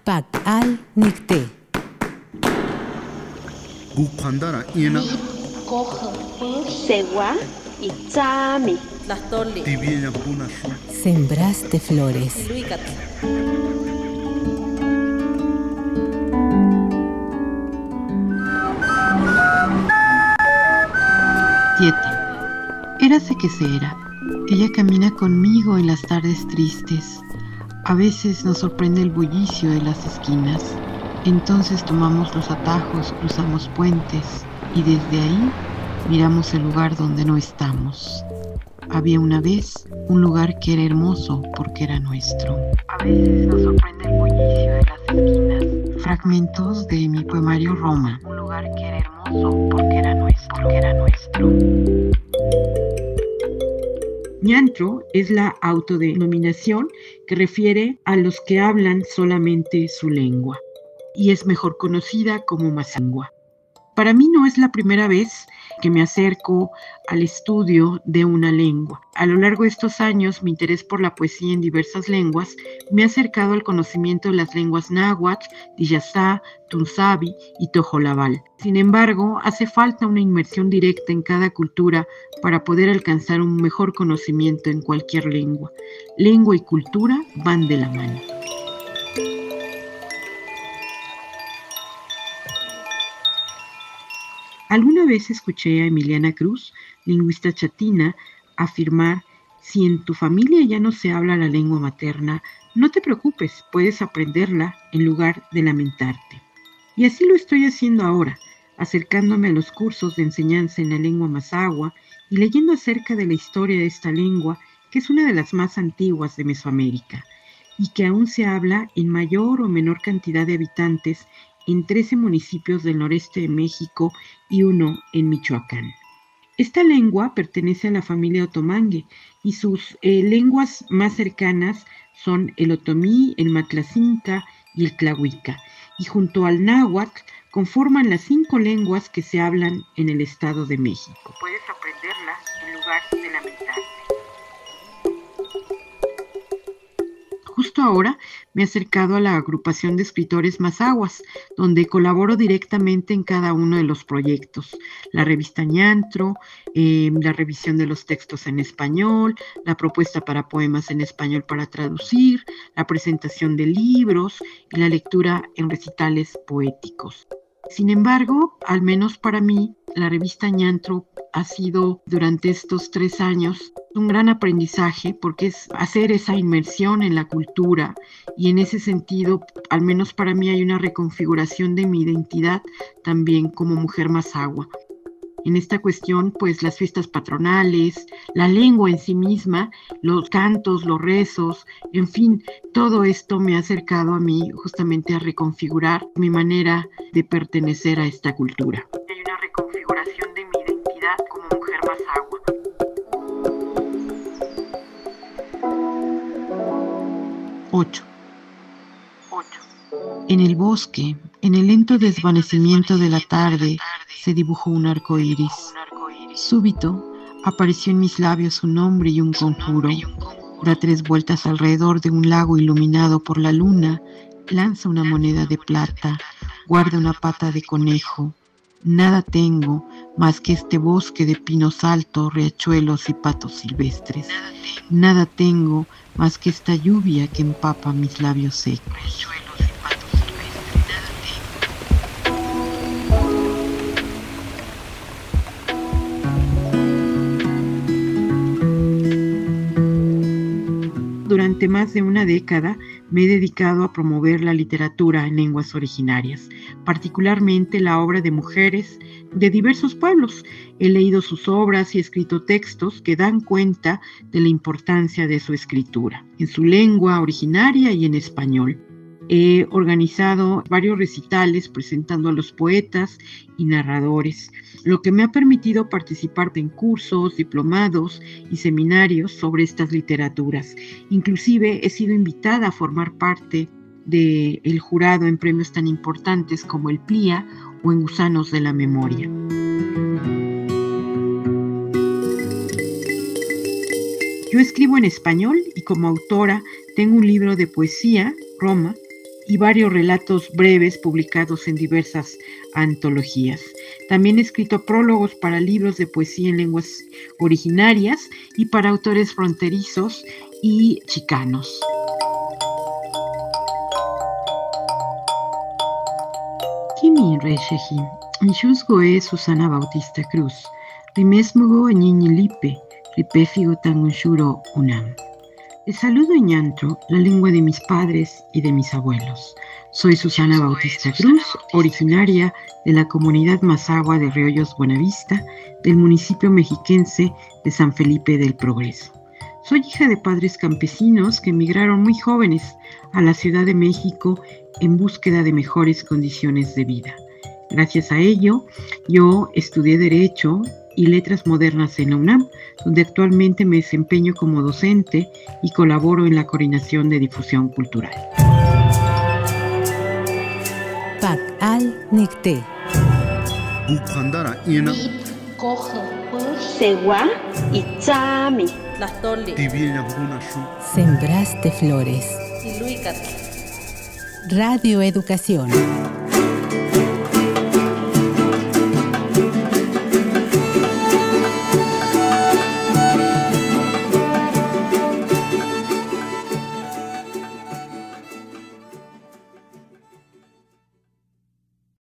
Pat al Nicté. Gukandara ina. Segua y Tzami. Tlastoli. Tibiena punashu. Sembraste flores. Luicatl. Érase que se era. Ella camina conmigo en las tardes tristes. A veces nos sorprende el bullicio de las esquinas. Entonces tomamos los atajos, cruzamos puentes y desde ahí miramos el lugar donde no estamos. Había una vez un lugar que era hermoso porque era nuestro. A veces nos sorprende el bullicio de las esquinas. Fragmentos de mi poemario Roma. Un lugar que era hermoso porque era nuestro. Ñantro es la autodenominación que refiere a los que hablan solamente su lengua y es mejor conocida como Mazangua. Para mí no es la primera vez que me acerco al estudio de una lengua. A lo largo de estos años, mi interés por la poesía en diversas lenguas me ha acercado al conocimiento de las lenguas náhuatl, tiyazá, tunzabi y tojolabal. Sin embargo, hace falta una inmersión directa en cada cultura para poder alcanzar un mejor conocimiento en cualquier lengua. Lengua y cultura van de la mano. Alguna vez escuché a Emiliana Cruz, lingüista chatina, afirmar: si en tu familia ya no se habla la lengua materna, no te preocupes, puedes aprenderla en lugar de lamentarte. Y así lo estoy haciendo ahora, acercándome a los cursos de enseñanza en la lengua mazahua y leyendo acerca de la historia de esta lengua, que es una de las más antiguas de Mesoamérica, y que aún se habla en mayor o menor cantidad de habitantes en 13 municipios del noreste de México y uno en Michoacán. Esta lengua pertenece a la familia otomangue y sus lenguas más cercanas son el otomí, el matlacinca y el tlahuica, y junto al náhuatl conforman las 5 lenguas que se hablan en el Estado de México. Puedes aprenderla en lugar de lamentarte. Justo ahora me he acercado a la agrupación de escritores mazahuas, donde colaboro directamente en cada uno de los proyectos. La revista Ñantro, la revisión de los textos en español, la propuesta para poemas en español para traducir, la presentación de libros y la lectura en recitales poéticos. Sin embargo, al menos para mí, la revista Ñantro ha sido durante estos 3 años un gran aprendizaje porque es hacer esa inmersión en la cultura y en ese sentido, al menos para mí, hay una reconfiguración de mi identidad también como mujer mazahua. En esta cuestión, pues las fiestas patronales, la lengua en sí misma, los cantos, los rezos, en fin, todo esto me ha acercado a mí justamente a reconfigurar mi manera de pertenecer a esta cultura. Hay una reconfiguración de mi identidad como mujer mazahua. 8. En el bosque, en el lento desvanecimiento de la tarde, se dibujó un arco iris. Súbito, apareció en mis labios su nombre y un conjuro. Da 3 vueltas alrededor de un lago iluminado por la luna, lanza una moneda de plata, guarda una pata de conejo. Nada tengo más que este bosque de pinos altos, riachuelos y patos silvestres. Nada tengo más que esta lluvia que empapa mis labios secos. Durante más de una década me he dedicado a promover la literatura en lenguas originarias, particularmente la obra de mujeres de diversos pueblos. He leído sus obras y escrito textos que dan cuenta de la importancia de su escritura, en su lengua originaria y en español. He organizado varios recitales presentando a los poetas y narradores, lo que me ha permitido participar en cursos, diplomados y seminarios sobre estas literaturas. Inclusive he sido invitada a formar parte del jurado en premios tan importantes como el PLIA o en Gusanos de la Memoria. Yo escribo en español y como autora tengo un libro de poesía, Roma, y varios relatos breves publicados en diversas antologías. También he escrito prólogos para libros de poesía en lenguas originarias y para autores fronterizos y chicanos. Kimi Resheji, Nchusgo es Susana Bautista Cruz, Rimesmugo Ñiñilipe, Ripéfigo Tangunshuro Unam. Les saludo en llanto, la lengua de mis padres y de mis abuelos. Soy Susana Bautista Cruz, originaria de la comunidad mazahua de Reollos Buenavista, del municipio mexiquense de San Felipe del Progreso. Soy hija de padres campesinos que emigraron muy jóvenes a la Ciudad de México en búsqueda de mejores condiciones de vida. Gracias a ello, yo estudié Derecho y Letras Modernas en la UNAM, donde actualmente me desempeño como docente y colaboro en la coordinación de difusión cultural. Pak al Nicté. Bukhandara ina Sewa y Chami. Tibiellanguna shu. Sembraste flores. Radio Educación.